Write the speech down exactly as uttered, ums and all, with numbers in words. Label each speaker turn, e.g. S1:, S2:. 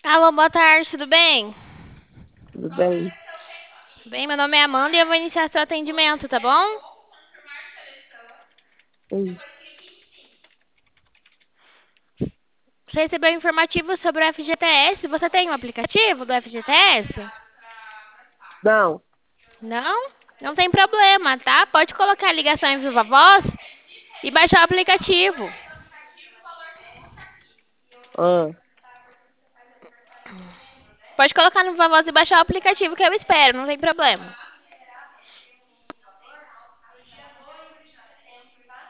S1: Alô, boa tarde, tudo bem?
S2: Tudo bem?
S1: Bem, meu nome é Amanda e eu vou iniciar seu atendimento, tá bom?
S2: Sim.
S1: Você recebeu informativo sobre o F G T S? Você tem um aplicativo do F G T S?
S2: Não.
S1: Não? Não tem problema, tá? Pode colocar a ligação em viva voz e baixar o aplicativo.
S2: Ah,
S1: Pode colocar no viva voz e baixar o aplicativo que eu espero, não tem problema.